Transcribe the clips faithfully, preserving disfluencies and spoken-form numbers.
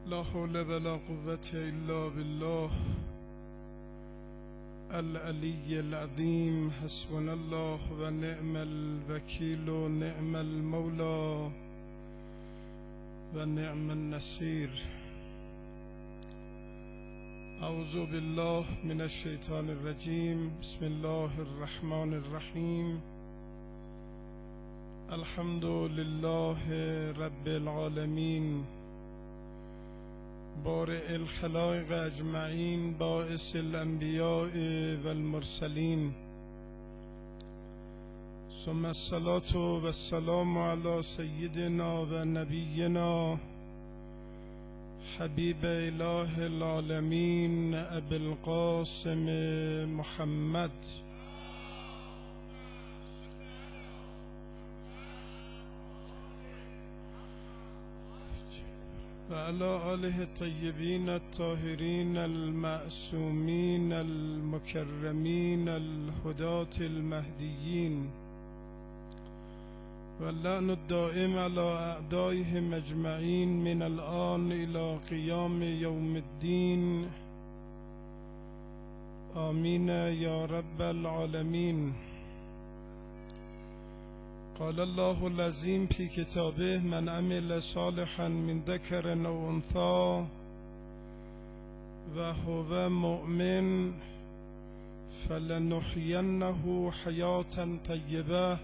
لا حول ولا قوة إلا بالله العلي العظيم. حسبنا الله ونعم الوكيل ونعم المولى ونعم النصير. أعوذ بالله من الشيطان الرجيم. بسم الله الرحمن الرحيم. الحمد لله رب العالمين بارئ الخلائق اجمعین، باعث الانبیاء والمرسلین، ثم الصلاة والسلام على سیدنا و نبینا حبیب اله العالمین ابی القاسم محمد و علی آله الطیبین الطاهرین المعصومین المکرمین الهداة المهدیین و اللعن الدائم علی اعدائهم اجمعین من الآن الى قیام یوم الدین. آمین یا رب العالمین. قال الله العظيم في كتابه: من عمل صالحا من ذكر أو أنثى وهو مؤمن فلنحيينه حياة طيبة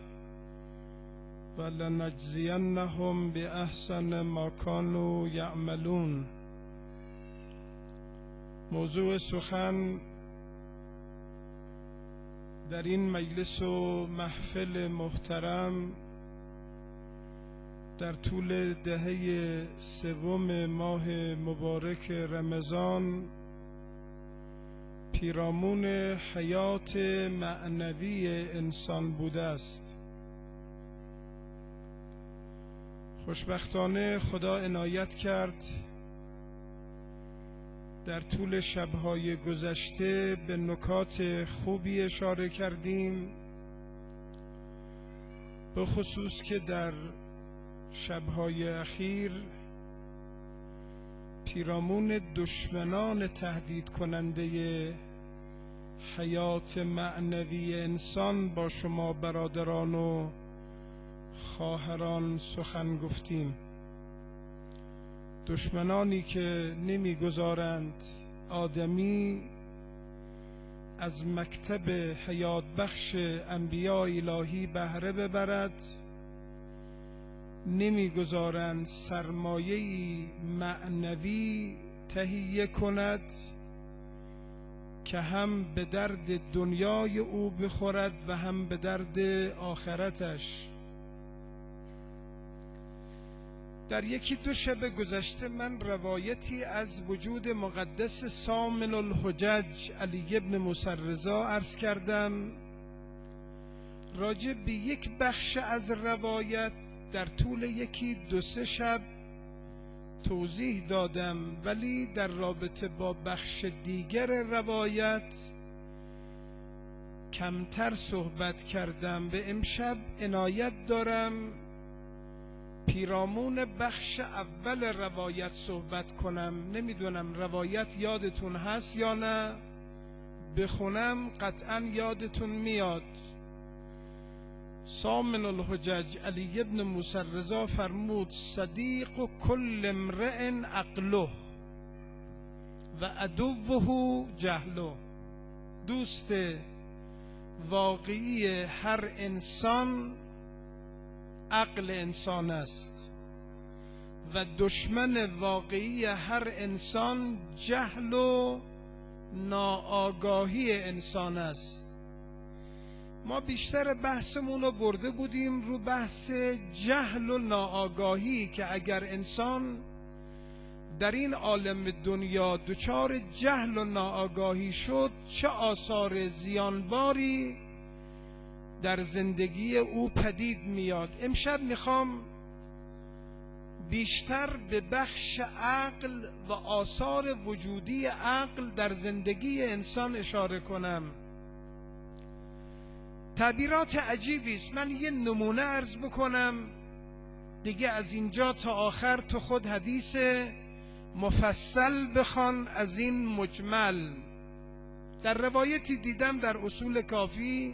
ولنجزينهم بأحسن ما كانوا يعملون. موضوع سخن در این مجلس و محفل محترم در طول دهه سوم ماه مبارک رمضان پیرامون حیات معنوی انسان بوده است. خوشبختانه خدا عنایت کرد در طول شب‌های گذشته به نکات خوبی اشاره کردیم، به خصوص که در شب‌های اخیر پیرامون دشمنان تهدید کننده حیات معنوی انسان با شما برادران و خواهران سخن گفتیم. دشمنانی که نمیگذارند آدمی از مکتب حیات بخش انبیاء الهی بهره ببرد، نمیگذارند سرمایه‌ای معنوی تهیه کند که هم به درد دنیای او بخورد و هم به درد آخرتش. در یکی دو شب گذشته من روایتی از وجود مقدس سامن الحجج علی ابن موسی رضا عرض کردم. راجع به یک بخش از روایت در طول یکی دو سه شب توضیح دادم، ولی در رابطه با بخش دیگر روایت کمتر صحبت کردم. به امشب عنایت دارم پیرامون بخش اول روایت صحبت کنم. نمیدونم روایت یادتون هست یا نه، بخونم قطعا یادتون میاد. سامن الحجج علی ابن موسی رضا فرمود: صدیق کل امرئ عقله و عدوه جهله. دوست واقعی هر انسان عقل انسان است و دشمن واقعی هر انسان جهل و ناآگاهی انسان است. ما بیشتر بحثمون رو برده بودیم رو بحث جهل و ناآگاهی که اگر انسان در این عالم دنیا دچار جهل و ناآگاهی شد چه آثار زیانباری در زندگی او پدید میاد. امشب میخوام بیشتر به بخش عقل و آثار وجودی عقل در زندگی انسان اشاره کنم. تعبیرات عجیبی است. من یه نمونه عرض بکنم دیگه از اینجا تا آخر تو خود حدیث مفصل بخوان از این مجمل. در روایتی دیدم در اصول کافی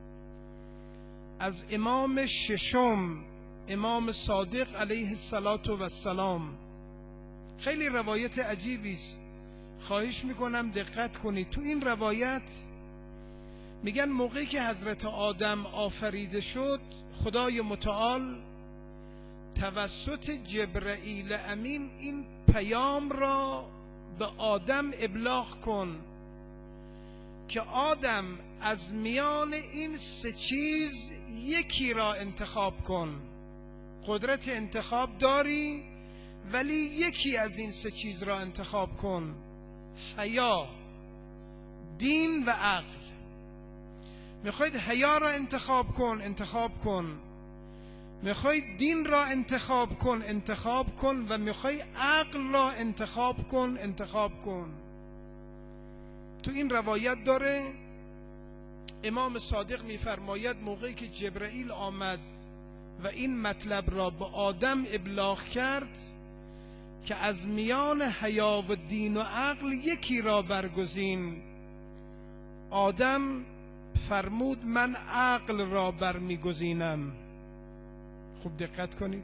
از امام ششم، امام صادق علیه السلام، خیلی روایت عجیبی است، خواهش میکنم دقت کنید. تو این روایت میگن موقعی که حضرت آدم آفریده شد، خدای متعال توسط جبرئیل امین این پیام را به آدم ابلاغ کن که آدم از میان این سه چیز یکی را انتخاب کن. قدرت انتخاب داری ولی یکی از این سه چیز را انتخاب کن: حیا، دین و عقل. میخواید حیا را انتخاب کن، انتخاب کن. میخواید دین را انتخاب کن، انتخاب کن. و میخوای عقل را انتخاب کن، انتخاب کن. تو این روایت داره امام صادق میفرماید موقعی که جبرئیل آمد و این مطلب را به آدم ابلاغ کرد که از میان حیا و دین و عقل یکی را برگزین، آدم فرمود من عقل را برمیگزینم. خوب دقت کنید.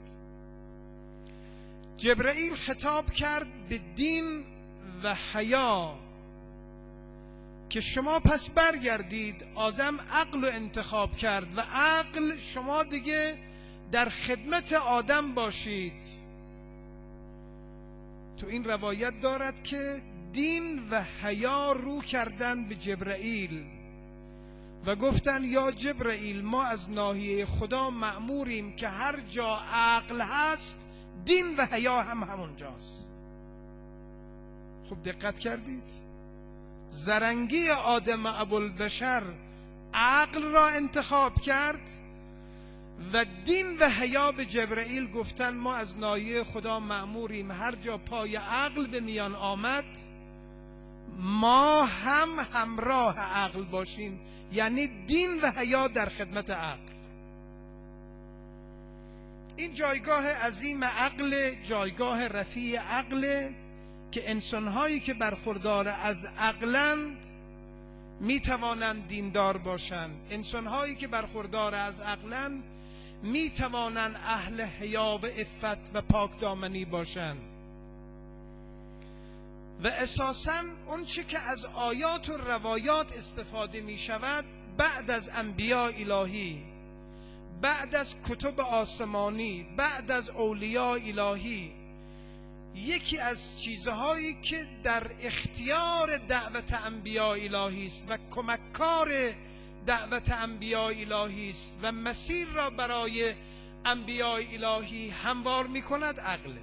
جبرئیل خطاب کرد به دین و حیا که شما پس برگردید. آدم عقل رو انتخاب کرد و عقل شما دیگه در خدمت آدم باشید. تو این روایت دارد که دین و حیا رو کردن به جبرئیل و گفتن یا جبرئیل، ما از ناحیه خدا مأموریم که هر جا عقل هست دین و حیا هم همونجاست. خوب دقت کردید؟ زرنگی آدم ابوالبشر عقل را انتخاب کرد و دین و حیا به جبرئیل گفتن ما از ناحیه خدا مأموریم هر جا پای عقل به میان آمد ما هم همراه عقل باشیم، یعنی دین و حیا در خدمت عقل. این جایگاه عظیم عقل، جایگاه رفیع عقل که انسانهایی که برخوردار از عقلند می توانند دیندار باشند، انسانهایی که برخوردار از عقلند می توانند اهل حیا و عفت و پاکدامنی باشند. و اساساً اون چی که از آیات و روایات استفاده می شود بعد از انبیاء الهی، بعد از کتب آسمانی، بعد از اولیاء الهی، یکی از چیزهایی که در اختیار دعوت انبیاء الهی است و کمککار دعوت انبیاء الهی است و مسیر را برای انبیاء الهی هموار می کند عقله.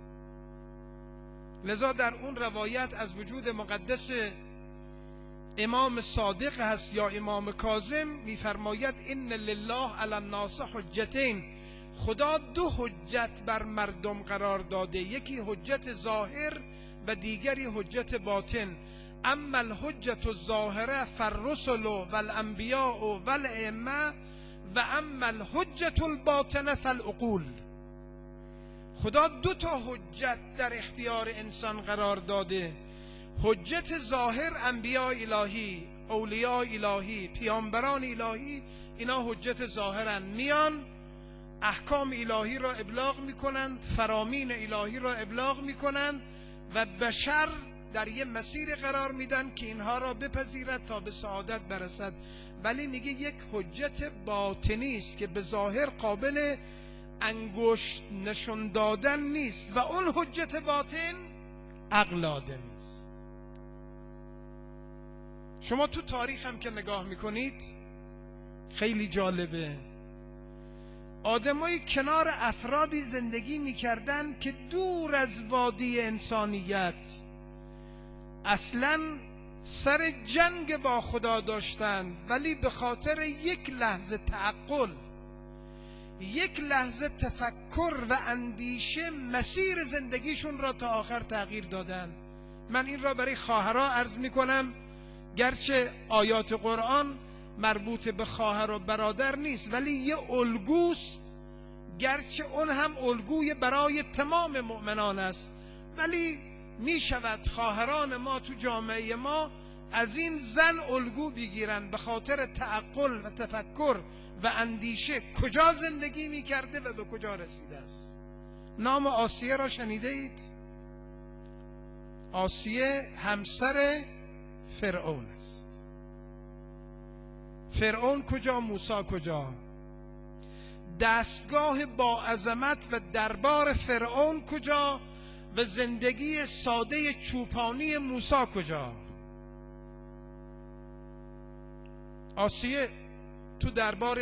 لذا در اون روایت از وجود مقدس امام صادق هست یا امام کاظم میفرماید ان لله علی الناس حجتین، خدا دو حجت بر مردم قرار داده، یکی حجت ظاهر و دیگری حجت باطن. اما الحجت الظاهره فالرسل والانبیاء والائمه و اما الحجت الباطنه فالعقول. خدا دو تا حجت در اختیار انسان قرار داده، حجت ظاهر انبیاء الهی، اولیاء الهی، پیامبران الهی، اینا حجت ظاهرن، میان احکام الهی را ابلاغ میکنند، فرامین الهی را ابلاغ میکنند و بشر در یه مسیر قرار میدن که اینها را بپذیرد تا به سعادت برسد. ولی میگه یک حجت باطنی است که به ظاهر قابل انگشت نشون دادن نیست و اون حجت باطن عقل آدمی است. شما تو تاریخ هم که نگاه میکنید خیلی جالبه، آدمایی کنار افرادی زندگی میکردن که دور از وادی انسانیت، اصلا سر جنگ با خدا داشتند، ولی به خاطر یک لحظه تعقل، یک لحظه تفکر و اندیشه مسیر زندگیشون را تا آخر تغییر دادن. من این را برای خواهرها عرض می کنم، گرچه آیات قرآن مربوط به خواهر و برادر نیست ولی یه الگوست، گرچه اون هم الگوی برای تمام مؤمنان است، ولی می شود خواهران ما تو جامعه ما از این زن الگو بگیرن به خاطر تعقل و تفکر و اندیشه کجا زندگی می کرده و به کجا رسیده است. نام آسیه را شنیده اید؟ آسیه همسر فرعون است. فرعون کجا؟ موسی کجا؟ دستگاه با عظمت و دربار فرعون کجا و زندگی ساده چوپانی موسی کجا؟ آسیه تو دربار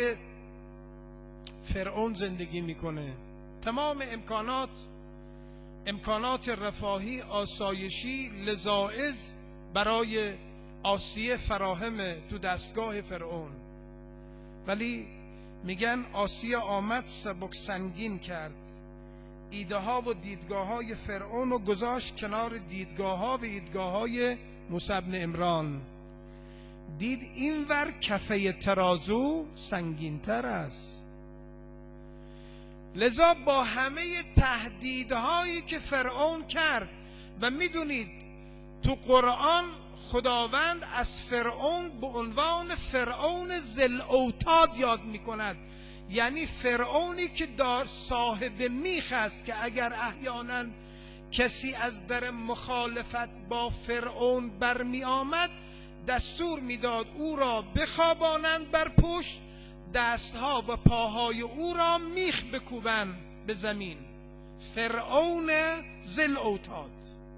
فرعون زندگی میکنه. تمام امکانات امکانات رفاهی، آسایشی، لذائذ برای آسیه فراهمه تو دستگاه فرعون، ولی میگن آسیه آمد سبک سنگین کرد ایده ها و دیدگاه های فرعون و گذاشت کنار دیدگاه ها و دیدگاه های موسی بن عمران. دید اینور کفه ترازو سنگین تر است. لذا با همه تهدیدهایی که فرعون کرد، و میدونید تو قرآن خداوند از فرعون به عنوان فرعون ذل اوتاد یاد میکند، یعنی فرعونی که دار صاحب میخ است که اگر احیانا کسی از در مخالفت با فرعون برمی آمد دستور میداد او را بخوابانند بر پشت، دستها و پاهای او را میخ بکوبند به زمین. فرعون ذل اوتاد.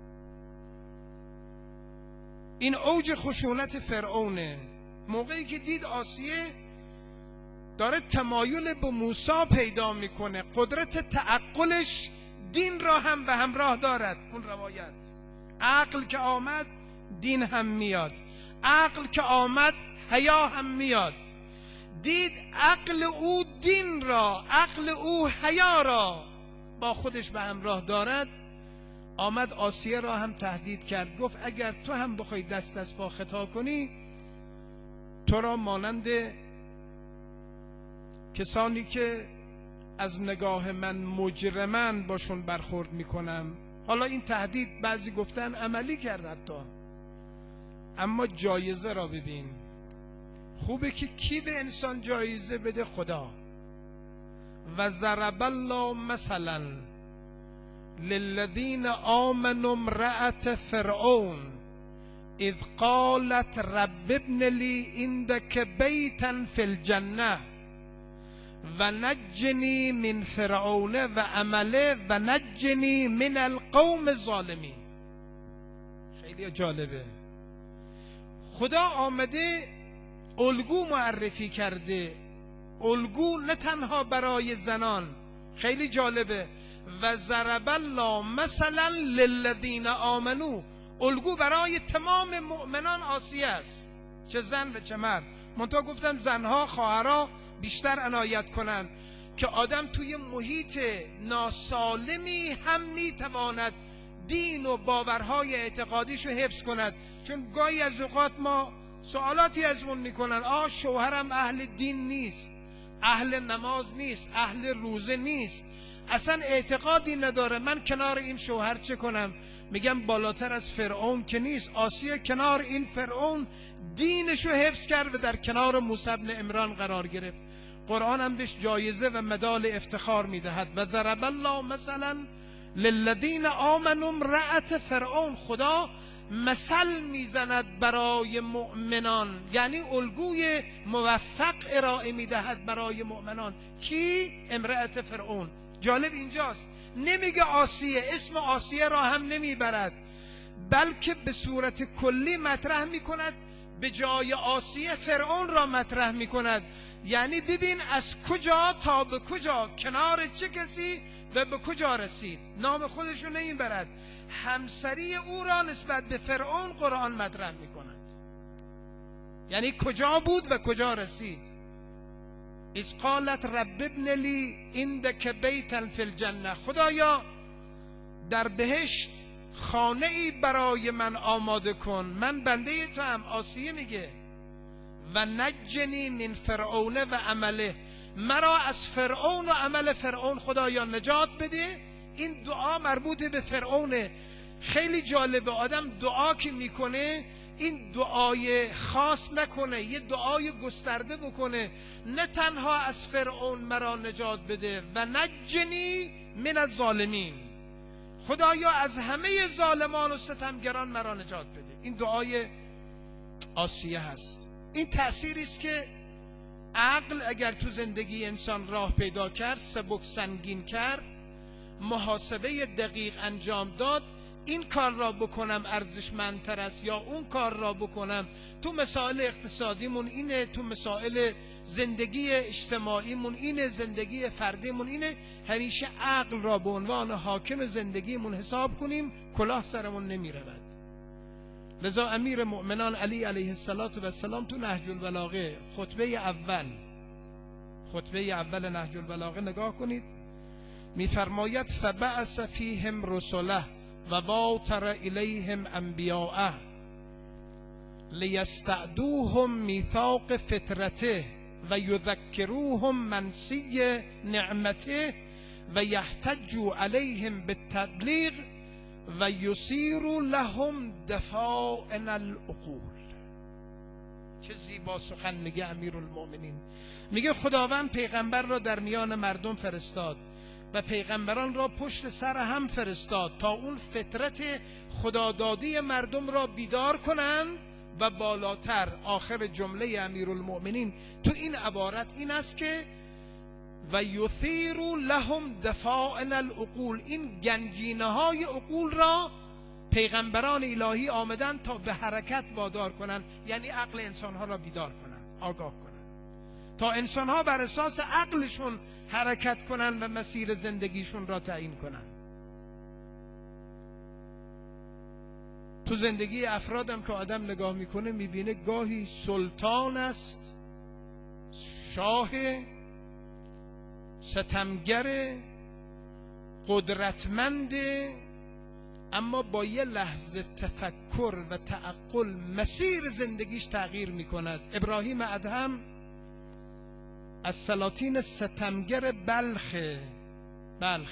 این اوج خشونت فرعونه. موقعی که دید آسیه داره تمایل به موسی پیدا میکنه، قدرت تعقلش دین را هم به همراه دارد. اون روایت عقل که آمد دین هم میاد، عقل که آمد حیا هم میاد. دید عقل او دین را، عقل او حیا را با خودش به همراه دارد، آمد آسیه را هم تهدید کرد. گفت اگر تو هم بخوای دست از پا خطا کنی، تو را مانند کسانی که از نگاه من مجرمن باشون برخورد میکنم. حالا این تهدید بعضی گفتن عملی کرد حتی، اما جایزه را ببین. خوبه که کی به انسان جایزه بده؟ خدا. و ضرب الله مثلا للذین آمنوا امرأة فرعون اذ قالت رب ابن لی عندک بیتا فی الجنه و نجنی من فرعون و عمله و نجنی من القوم الظالمین. خیلی جالبه. خدا آمده الگو معرفی کرده، الگو نه تنها برای زنان. خیلی جالبه. و ضرب الله مثلا للذین آمنو، الگو برای تمام مؤمنان آسیه است، چه زن و چه مرد. منتها گفتم زنها خواهرها بیشتر عنایت کنند که آدم توی محیط ناسالمی هم میتواند دین و باورهای اعتقادیشو حفظ کند. چون گاهی از اوقات ما سوالاتی ازمون میکنن، آه شوهرم اهل دین نیست، اهل نماز نیست، اهل روزه نیست، اصلا اعتقادی نداره، من کنار این شوهر چه کنم؟ میگم بالاتر از فرعون که نیست. آسیه کنار این فرعون دینشو حفظ کرد و در کنار موسی بن عمران قرار گرفت. قرآن هم بهش جایزه و مدال افتخار میدهد. و ضرب الله مثلا للذین آمنوا امرأة فرعون. خدا مثل میزند برای مؤمنان، یعنی الگوی موفق ارائه میدهد برای مؤمنان. کی؟ امرأة فرعون. جالب اینجاست، نمیگه آسیه، اسم آسیه را هم نمیبرد، بلکه به صورت کلی مطرح میکند، به جای آسیه فرعون را مطرح میکند. یعنی ببین از کجا تا به کجا، کنار چه کسی و به کجا رسید. نام خودش رو نمیبرد، همسری او را نسبت به فرعون قرآن مطرح میکند. یعنی کجا بود و کجا رسید. اذ قالت رب ابن لی عندک بیتا فی الجنه. خدایا در بهشت خانه ای برای من آماده کن، من بنده تو هم. آسیه میگه و نجنی من فرعون و عمله، مرا از فرعون و عمل فرعون خدایا نجات بده. این دعا مربوط به فرعونه. خیلی جالبه آدم دعا که میکنه این دعای خاص نکنه، یه دعای گسترده بکنه، نه تنها از فرعون مرا نجات بده و نجنی من الظالمین، خدایا از همه ظالمان و ستمگران مرا نجات بده. این دعای آسیه هست. این تأثیری است که عقل اگر تو زندگی انسان راه پیدا کرد، سبک سنگین کرد، محاسبه دقیق انجام داد، این کار را بکنم ارزشمندتر است یا اون کار را بکنم، تو مسائل اقتصادیمون اینه، تو مسائل زندگی اجتماعیمون اینه، زندگی فردیمون اینه، همیشه عقل را به عنوان حاکم زندگیمون حساب کنیم، کلاه سرمون نمی رود. لذا امیر مؤمنان علی علیه السلام تو نهج البلاغه خطبه اول خطبه اول نهج البلاغه نگاه کنید، میفرماید فبعث فیهم رسله و باطر الیهم انبیاءه لیستعدوهم میثاق فطرته و یذکروهم منسی نعمته و یحتجوا علیهم بالتبلیغ و یصیروا لهم دفائن العقول. چه زیبا سخن میگه امیرالمؤمنین. میگه خداوند پیغمبر را در میان مردم فرستاد و پیغمبران را پشت سر هم فرستاد تا اون فطرت خدادادی مردم را بیدار کنند و بالاتر. آخر جمله امیرالمؤمنین تو این عبارت این است که و یثیروا لهم دفائن العقول، این گنجینه های عقول را پیغمبران الهی آمدن تا به حرکت وادار کنند، یعنی عقل انسان ها را بیدار کنند، آگاه کنند، تا انسان ها بر اساس عقلشون حرکت کنند و مسیر زندگیشون را تعیین کنند. تو زندگی افرادم که آدم نگاه میکنه میبینه گاهی سلطان است، شاه، ستمگر، قدرتمند، اما با یه لحظه تفکر و تعقل مسیر زندگیش تغییر میکند. ابراهیم ادهم از سلاطین ستمگر بلخ بلخ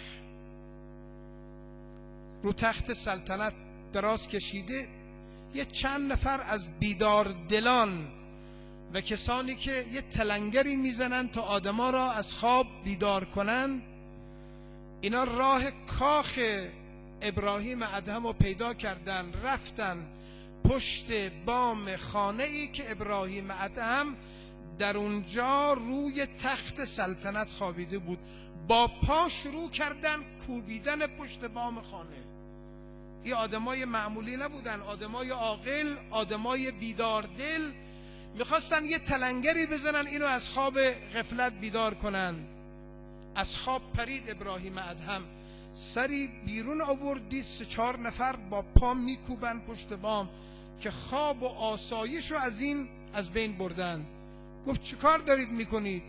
رو تخت سلطنت دراز کشیده، یه چند نفر از بیدار دلان و کسانی که یه تلنگری میزنن تا آدما را از خواب بیدار کنن، اینا راه کاخ ابراهیم ادهم رو پیدا کردن، رفتن پشت بام خانه ای که ابراهیم ادهم در اونجا روی تخت سلطنت خوابیده بود، با پا شروع کردن کوبیدن پشت بام خانه. این آدمای معمولی نبودن، آدمای عاقل، آدمای بیداردل، میخواستن یه تلنگری بزنن اینو از خواب غفلت بیدار کنن. از خواب پرید ابراهیم ادهم، سری بیرون آوردید، سه چهار نفر با پا میکوبن پشت بام که خواب و آسایش رو از این از بین بردن. گفت چه کار دارید میکنید؟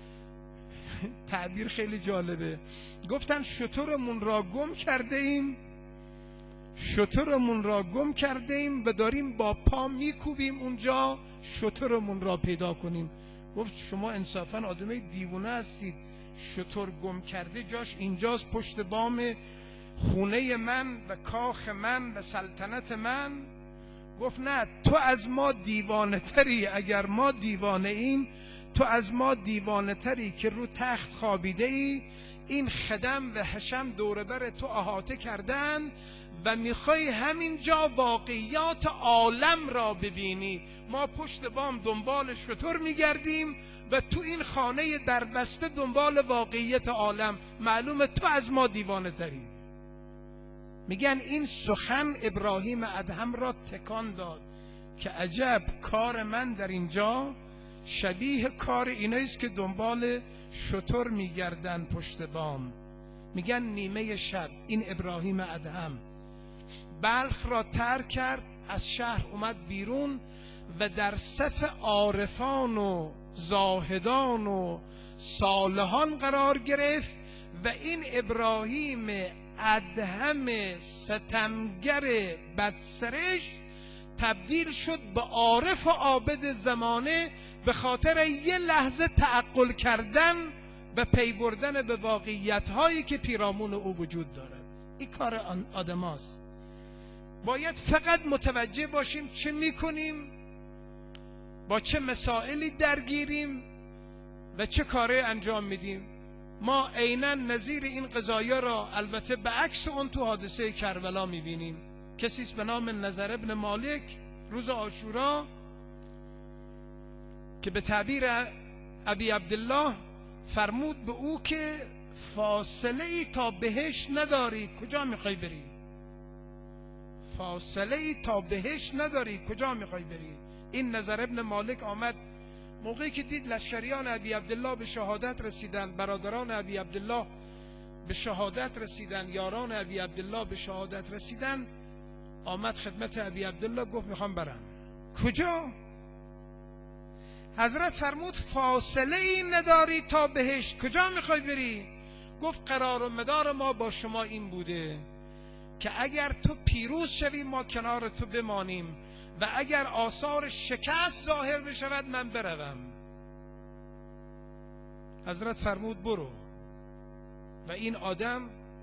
تعبیر خیلی جالبه. گفتن شترمون را گم کرده ایم شترمون را گم کرده ایم و داریم با پا میکوبیم اونجا شترمون را پیدا کنیم. گفت شما انصافا آدمای دیوونه هستید، شتر گم کرده جاش اینجاست، پشت بام خونه من و کاخ من و سلطنت من. گفت نه، تو از ما دیوانه تری. اگر ما دیوانه ایم، تو از ما دیوانه تری که رو تخت خوابیده ای، این خدم و حشم دور بر تو احاطه کردن و میخوای همینجا واقعیات عالم را ببینی. ما پشت بام دنبال شتر میگردیم و تو این خانه دربسته دنبال واقعیت عالم. معلومه تو از ما دیوانه تری. میگن این سخن ابراهیم ادهم را تکان داد که عجب، کار من در اینجا شبیه کار ایناییست که دنبال شتر میگردن پشت بام. میگن نیمه شب این ابراهیم ادهم بلخ را ترک کرد، از شهر اومد بیرون و در صف عارفان و زاهدان و صالحان قرار گرفت و این ابراهیم ادهم ستمگر بدسرش تبدیل شد به عارف و عابد زمانه به خاطر یه لحظه تعقل کردن و پی بردن به واقعیت هایی که پیرامون او وجود دارد. این کار آدم هاست. باید فقط متوجه باشیم چه میکنیم، با چه مسائلی درگیریم و چه کاره انجام میدیم. ما عیناً نظیر این قضایا را البته به عکس اون تو حادثه کربلا میبینیم. کسی است به نام نضر ابن مالک روز عاشورا که به تعبیر ابی عبدالله فرمود به او که فاصله ای تا بهشت نداری، کجا میخوای بری؟ فاصله ای تا بهشت نداری، کجا میخوای بری؟ این نضر ابن مالک آمد موقعی که دید لشکریان ابی عبدالله به شهادت رسیدن، برادران ابی عبدالله به شهادت رسیدن، یاران ابی عبدالله به شهادت رسیدن، آمد خدمت ابی عبدالله گفت میخوام برم. کجا؟ حضرت فرمود فاصله ای نداری تا بهشت، کجا میخوای بری؟ گفت قرار و مدار ما با شما این بوده که اگر تو پیروز شوی ما کنار تو بمانیم و اگر آثار شکست ظاهر بشود من بروم. حضرت فرمود برو. و این آدم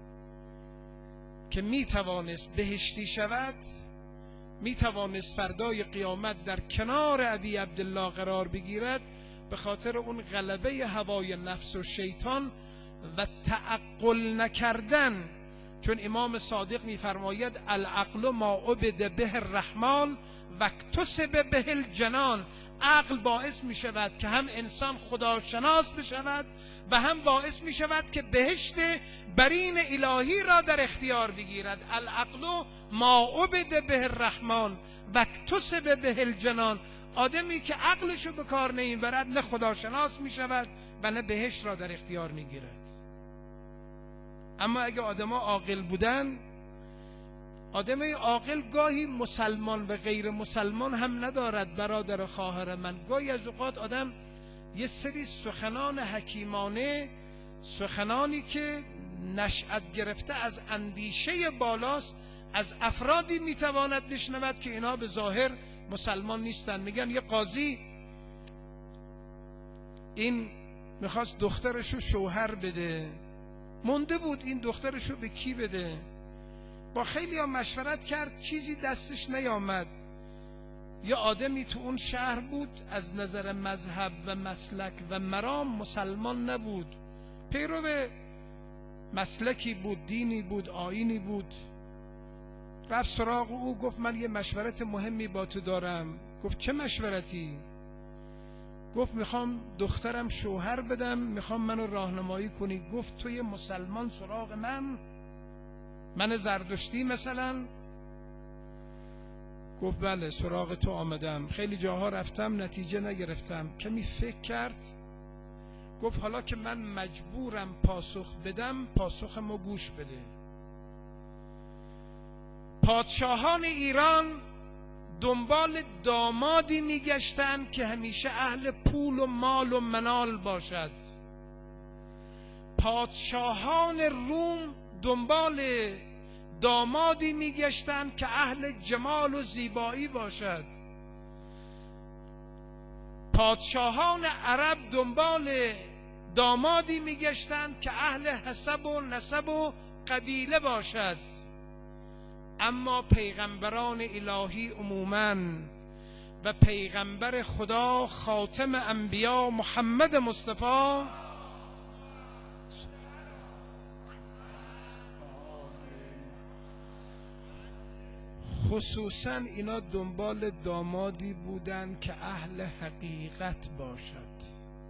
که می توانست بهشتی شود، می توانست فردای قیامت در کنار ابی عبدالله قرار بگیرد، به خاطر اون غلبه هوای نفس و شیطان و تعقل نکردن. چون امام صادق می فرماید العقل ما عبد به الرحمن و اکتسب به الجنان. عقل باعث می شود که هم انسان خداشناس بشود و هم باعث می شود که بهشت برین الهی را در اختیار بگیرد. العقل ما عبد به الرحمن و اکتسب به الجنان. آدمی که عقلشو به کار نمیبرد نه خداشناس می شود و نه بهشت را در اختیار می گیرد. اما اگه آدما عاقل بودن، آدم عاقل گاهی مسلمان و غیر مسلمان هم ندارد برادر خواهر من. گاهی از اوقات آدم یه سری سخنان حکیمانه، سخنانی که نشأت گرفته از اندیشه بالاست، از افرادی میتواند بشنود که اینا به ظاهر مسلمان نیستن. میگن یه قاضی این میخواست دخترشو شوهر بده، مونده بود این دخترشو به کی بده. با خیلی ها مشورت کرد، چیزی دستش نیامد. یه آدمی تو اون شهر بود از نظر مذهب و مسلک و مرام مسلمان نبود، پیرو مسلکی بود، دینی بود، آیینی بود. رفت سراغ او، گفت من یه مشورت مهمی با تو دارم. گفت چه مشورتی؟ گفت میخوام دخترم شوهر بدم، میخوام منو راهنمایی کنی. گفت توی مسلمان سراغ من؟ من زردشتی مثلا؟ گفت بله سراغ تو آمدم، خیلی جاها رفتم نتیجه نگرفتم. کمی فکر کرد، گفت حالا که من مجبورم پاسخ بدم، پاسخمو گوش بده. پادشاهان ایران دنبال دامادی میگشتن که همیشه اهل پول و مال و منال باشد. پادشاهان روم دنبال دامادی میگشتن که اهل جمال و زیبایی باشد. پادشاهان عرب دنبال دامادی میگشتن که اهل حسب و نسب و قبیله باشد. اما پیغمبران الهی عموماً و پیغمبر خدا خاتم انبیا محمد مصطفی خصوصاً اینا دنبال دامادی بودن که اهل حقیقت باشد.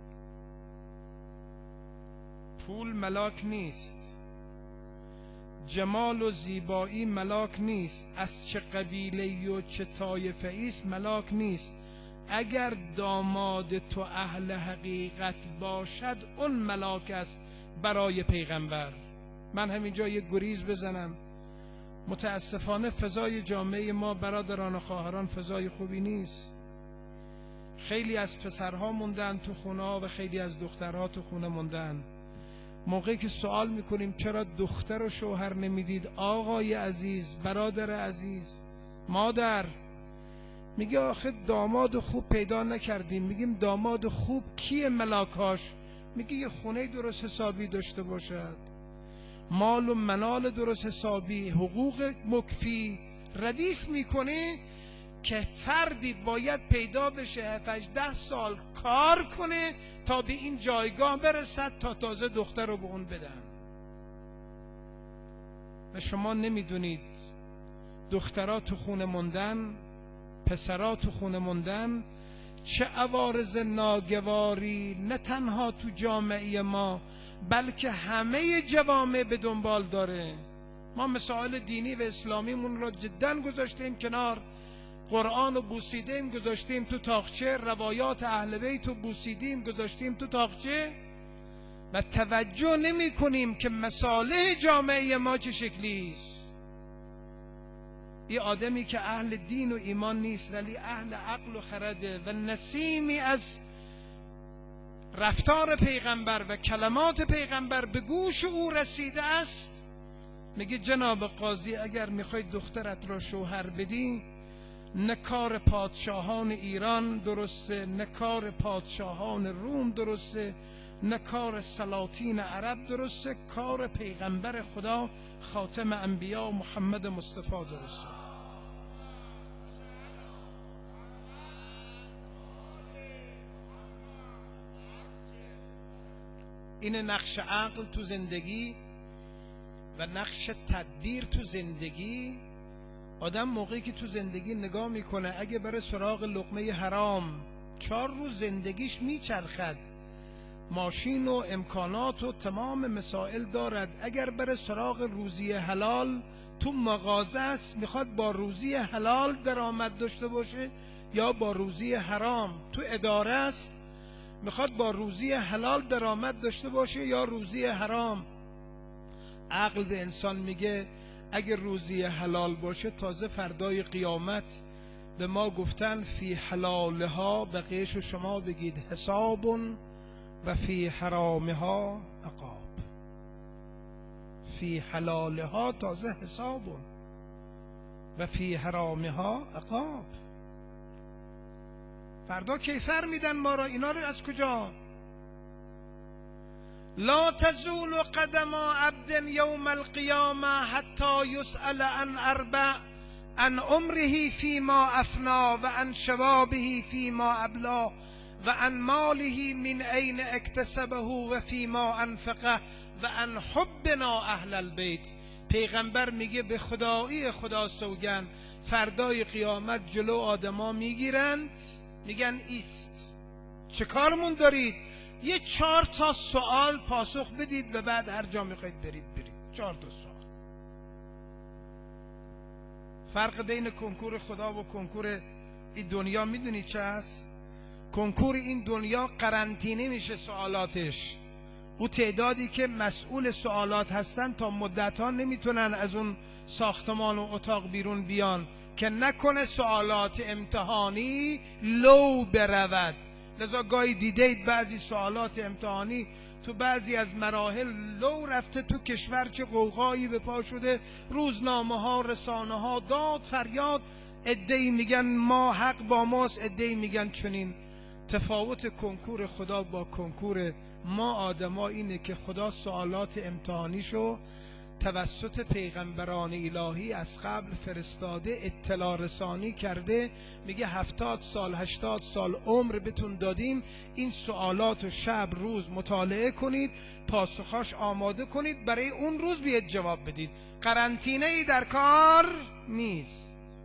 پول ملاک نیست، جمال و زیبایی ملاک نیست، از چه قبیله و چه طایفه ایست ملاک نیست. اگر داماد تو اهل حقیقت باشد اون ملاک است برای پیغمبر. من همینجا یک گریز بزنم، متاسفانه فضای جامعه ما برادران و خواهران فضای خوبی نیست. خیلی از پسرها موندن تو خونه و خیلی از دخترها تو خونه موندن. موقعی که سوال میکنیم چرا دختر و شوهر نمیدید آقای عزیز، برادر عزیز، مادر، میگه آخه داماد خوب پیدا نکردیم. میگیم داماد خوب کیه ملاکاش؟ میگه یه خونه درست حسابی داشته باشد، مال و منال درست حسابی، حقوق مکفی، ردیف میکنه که فردی باید پیدا بشه هفده سال کار کنه تا به این جایگاه برسد تا تازه دختر رو به اون بدن. و شما نمیدونید دخترها تو خونه موندن، پسرها تو خونه موندن چه عوارض ناگواری نه تنها تو جامعه ما بلکه همه جوامع به دنبال داره. ما مسائل دینی و اسلامیمون رو جدا گذاشتیم کنار، قرآن رو بوسیدیم گذاشتیم تو تاقچه، روایات اهل بیت رو بوسیدیم گذاشتیم تو تاقچه و توجه نمی کنیم که مصالح جامعه ما چه شکلی است. این آدمی که اهل دین و ایمان نیست ولی اهل عقل و خرده و نسیمی از رفتار پیغمبر و کلمات پیغمبر به گوش او رسیده است، میگه جناب قاضی اگر میخواید دخترت را شوهر بدی نه کار پادشاهان ایران درسته، نه کار پادشاهان روم درسته، نه کار سلاطین عرب درسته، کار پیغمبر خدا خاتم انبیا محمد مصطفی درسته. این نقش عقل تو زندگی و نقش تدبیر تو زندگی. آدم موقعی که تو زندگی نگاه میکنه اگه بره سراغ لقمه حرام چهار روز زندگیش میچرخد، ماشین و امکانات و تمام مسائل دارد، اگر بره سراغ روزی حلال تو مغازه است میخواد با روزی حلال درآمد داشته باشه یا با روزی حرام، تو اداره است میخواد با روزی حلال درآمد داشته باشه یا روزی حرام. عقل به انسان میگه اگه روزی حلال باشه تازه فردای قیامت به ما گفتن فی حلالها، بقیه‌شو شما بگید حساب و فی حرامها عقاب. فی حلالها تازه حساب و فی حرامها عقاب. فردا کیفر میدن ما را. اینا رو از کجا؟ لا تزول قدم عبد یوم القیامه حتی یسأل عن اربع، عن عمره فيما افنا و عن شبابه فيما ابلا و عن ماله من اين اکتسبه و فيما انفقه و عن حبنا اهل البیت. پیغمبر میگه به خدایی خدا سوگند فردای قیامت جلو آدما میگیرند میگن ایست چه کارمون دارید؟ یه چهار تا سوال پاسخ بدید و بعد هر جا میخواید برید برید. چهار تا سوال. فرق بین کنکور خدا و کنکور این دنیا میدونی چه است؟ کنکور این دنیا قرنطینه میشه سوالاتش، او تعدادی که مسئول سوالات هستن تا مدت‌ها نمیتونن از اون ساختمان و اتاق بیرون بیان که نکنه سوالات امتحانی لو برود. لذا گاهی دیدید بعضی سوالات امتحانی تو بعضی از مراحل لو رفته، تو کشور چه غوغایی به پا شده، روزنامه ها، رسانه ها، داد فریاد، عده‌ای میگن ما حق با ماست، عده‌ای میگن چنین. تفاوت کنکور خدا با کنکور ما آدما اینه که خدا سوالات امتحانیشو توسط پیغمبران الهی از قبل فرستاده، اطلاع رسانی کرده، میگه هفتاد سال هشتاد سال عمر بهتون دادیم، این سوالات رو شب روز مطالعه کنید، پاسخاش آماده کنید، برای اون روز بیاید جواب بدید. قرنطینه ای در کار نیست.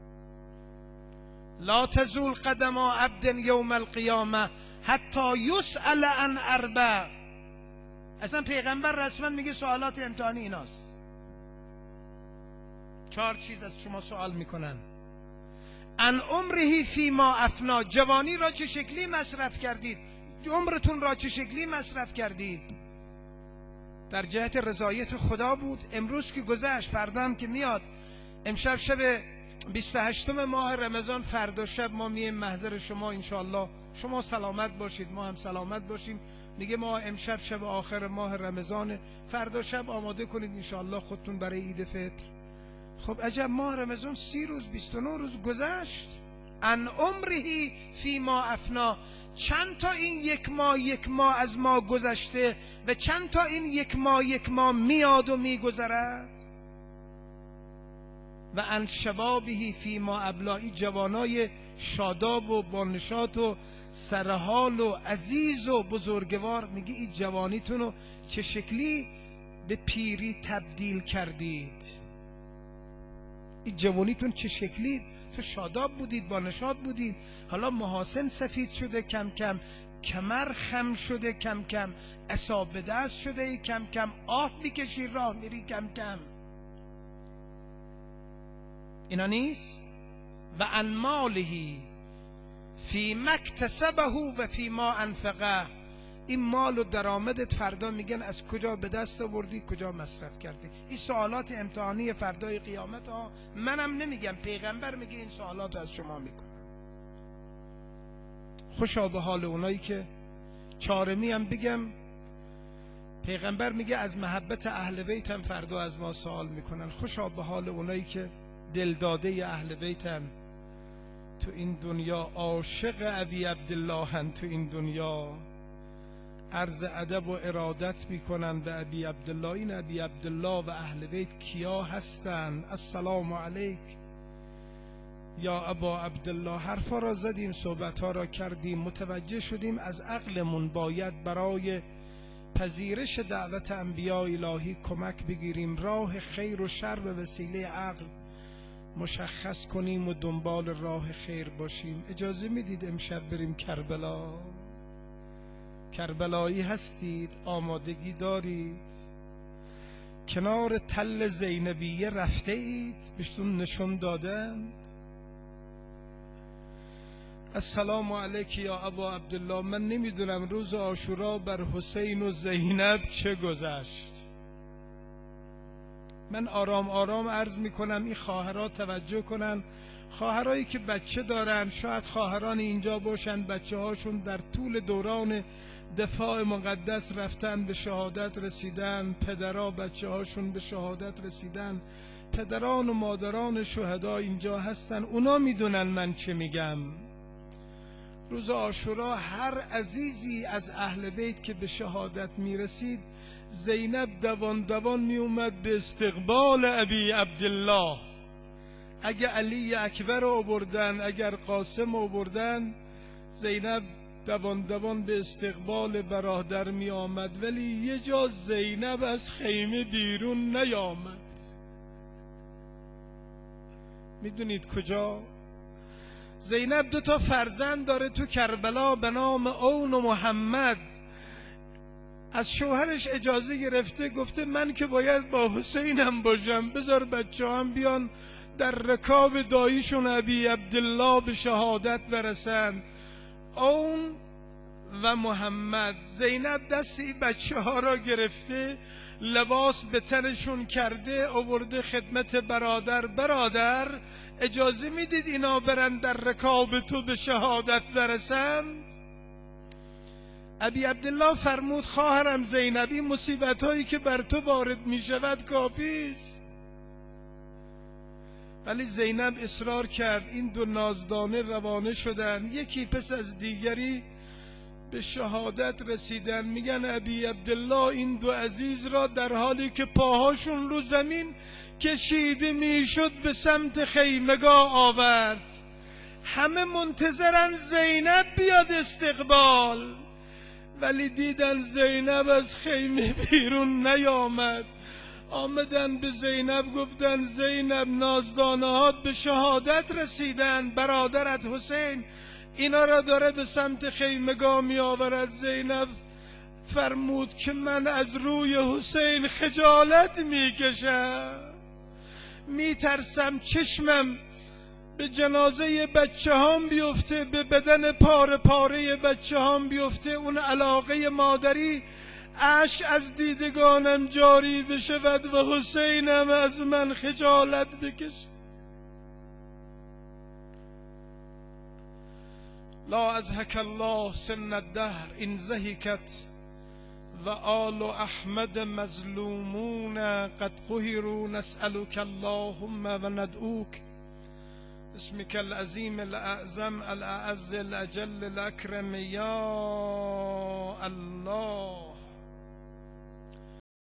لا تزول قدم عبد یوم القیامه حتی یسأل عن اربع. اصلا پیغمبر رسما میگه سوالات امتحانی ایناست. چهار چیز از شما سوال میکنن. عن عمره فیما افنا، جوانی را چه شکلی مصرف کردید، عمرتون را چه شکلی مصرف کردید، در جهت رضایت خدا بود؟ امروز که گذشت، فردا هم که میاد. امشب شب بیست و هشتم ماه رمضان، فردا شب ما مییم محضر شما انشاءالله. شما سلامت باشید، ما هم سلامت باشیم. میگه ما امشب شب آخر ماه رمضان، فردا شب آماده کنید انشاءالله خودتون برای عید فطر. خب عجب، ماه رمضان سی روز بیست و نه روز گذشت. ان عمره فی ما افنا، چند تا این یک ماه یک ماه از ما گذشته و چند تا این یک ماه یک ماه میاد و میگذرد. و عن شبابه فی ما ابلا، جوانای شاداب و بانشات و سرحال و عزیز و بزرگوار، میگه این جوانیتون رو چه شکلی به پیری تبدیل کردید؟ این جوانیتون چه شکلی؟ تو شاداب بودید، بانشات بودید، حالا محاسن سفید شده کم کم، کمر خم شده کم کم، عصا به دست شده کم کم، آه میکشی راه میری کم کم. اینا نیست؟ و عن مالهی فی مکتسبه و فی ما انفقه، این مال و درآمدت فردا میگن از کجا به دست آوردی، کجا مصرف کردی. این سوالات امتحانی فردای قیامت ها، منم نمیگم، پیغمبر میگه این سوالات از شما میکنه. خوشا به حال اونایی که، چارمی هم بگم، پیغمبر میگه از محبت اهل بیت هم فردا از ما سوال میکنن. خوشا به حال اونایی که دلداده اهل بیتن، تو این دنیا عاشق ابی عبدالله هن، تو این دنیا عرض ادب و ارادت میکنن به ابی عبدالله. این ابی عبدالله و اهل بیت کیا هستن؟ السلام علیک یا ابا عبدالله. حرفا را زدیم، صحبتها را کردیم، متوجه شدیم از عقلمون باید برای پذیرش دعوت انبیاء الهی کمک بگیریم، راه خیر و شر به وسیله عقل مشخص کنیم و دنبال راه خیر باشیم. اجازه میدید امشب بریم کربلا؟ کربلایی هستید؟ آمادگی دارید؟ کنار تل زینبیه رفته اید؟ بهتون نشون دادند؟ السلام علیک یا ابا عبدالله. من نمیدونم روز عاشورا بر حسین و زینب چه گذشت. من آرام آرام عرض میکنم این خواهرها توجه کنن، خواهرایی که بچه دارن، شاید خواهران اینجا باشن بچه هاشون در طول دوران دفاع مقدس رفتن به شهادت رسیدن، پدرها بچه هاشون به شهادت رسیدن، پدران و مادران شهدا اینجا هستن، اونا میدونن من چه میگم. روز عاشورا هر عزیزی از اهل بیت که به شهادت میرسید، زینب دوان دوان میومد به استقبال ابی عبدالله. اگه علی اکبر رو آوردن، اگر قاسم رو آوردن، زینب دوان دوان به استقبال برادر می آمد. ولی یه جا زینب از خیمه بیرون نیامد. میدونید کجا؟ زینب دو تا فرزند داره تو کربلا به نام اون و محمد. از شوهرش اجازه گرفته، گفته من که باید با حسینم باشم، بذار بچه هم بیان در رکاب داییشون ابی عبدالله به شهادت برسن. اون و محمد. زینب دست این بچه ها را گرفته، لباس به تنشون کرده، آورده خدمت برادر. برادر اجازه میدید اینا برن در رکاب تو به شهادت برسن؟ ابی عبدالله فرمود خواهرم زینبی، مصیبت هایی که بر تو وارد می شود کافی است. ولی زینب اصرار کرد. این دو نازدانه روانه شدن، یکی پس از دیگری به شهادت رسیدن. میگن ابی عبدالله این دو عزیز را در حالی که پاهاشون رو زمین کشیده میشد به سمت خیمگاه آورد. همه منتظرن زینب بیاد استقبال، ولی دیدن زینب از خیمه بیرون نیامد. آمدن به زینب گفتن زینب نازدانهات به شهادت رسیدن، برادرت حسین اینا را داره به سمت خیمگاه می آورد. زینب فرمود که من از روی حسین خجالت می کشم، می ترسم چشمم به جنازه بچه هم بیفته، به بدن پاره پاره بچه هم بیفته، اون علاقه مادری اشک از دیدگانم جاری بشود و حسینم از من خجالت بکشه. لا ازهک الله سن الدهر ان زهکت و آل احمد مظلومون قد قهروا نسألك اللهم و ندعوک اسمك العظیم الاعظم الاعز الاجل الاکرم یا الله.